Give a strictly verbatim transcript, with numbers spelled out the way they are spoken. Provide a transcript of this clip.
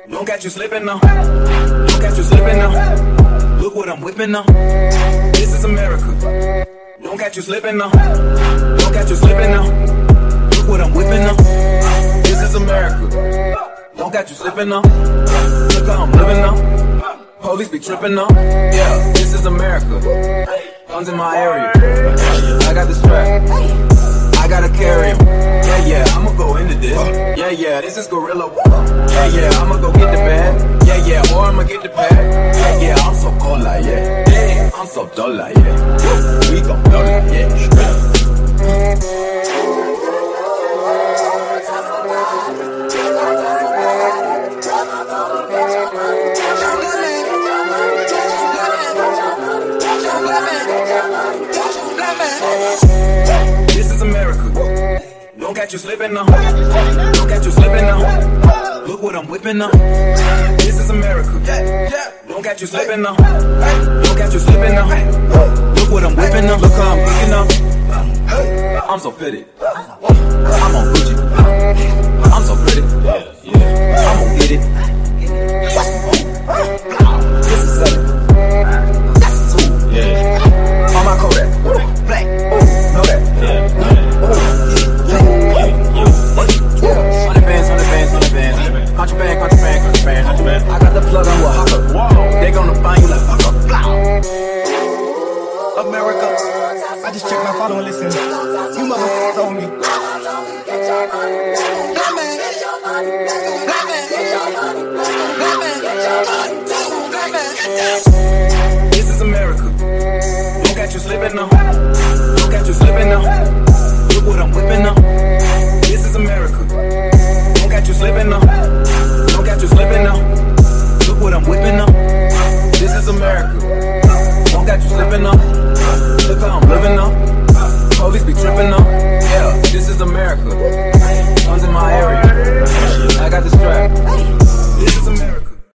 Don't catch you slipping now. Don't catch you slipping now. Look what I'm whipping now. This is America. Don't catch you slipping now. Don't catch you slipping now. Look what I'm whipping now. This is America. Don't catch you slipping now. Look how I'm living now. Police be tripping now. Yeah, this is America. Guns in my area. I got the strap. I gotta carry him. Yeah, yeah, I'ma go into this. Yeah, yeah, this is gorilla. Yeah, yeah, I'ma go get the bag. Yeah, yeah, or I'ma get the pad. Yeah, yeah, I'm so cold like yeah. Yeah, I'm so dull like yeah. We gon' dull like yeah. Straight up. This is America. Don't catch you slipping now. Don't catch you slipping now. Look what I'm whipping now. This is America. Don't catch you slipping now. Don't catch you slipping now. Look what I'm whipping now. Look how I'm picking up. I'm so fitted. I'm on Gucci. I'm so pretty. I'm gon' get it. This is seven. That's two. Yeah. On my Kodak. Black. Know that. Hundred bands, hundred bands, hundred bands. Contraband, contraband, contraband. I got the plug on Oaxaca. They gonna find you like fucker. America. I just checked my follow and listen. You motherfuckers on me. Black man. Black man. Black man. Black man. This is America. Don't catch you slipping now. Don't catch you slipping now. Look what I'm whipping now. This is America. Don't catch you slipping now. Don't catch you slipping now. Look what I'm whipping now. This is America. Don't catch you slipping now. Look how I'm living now.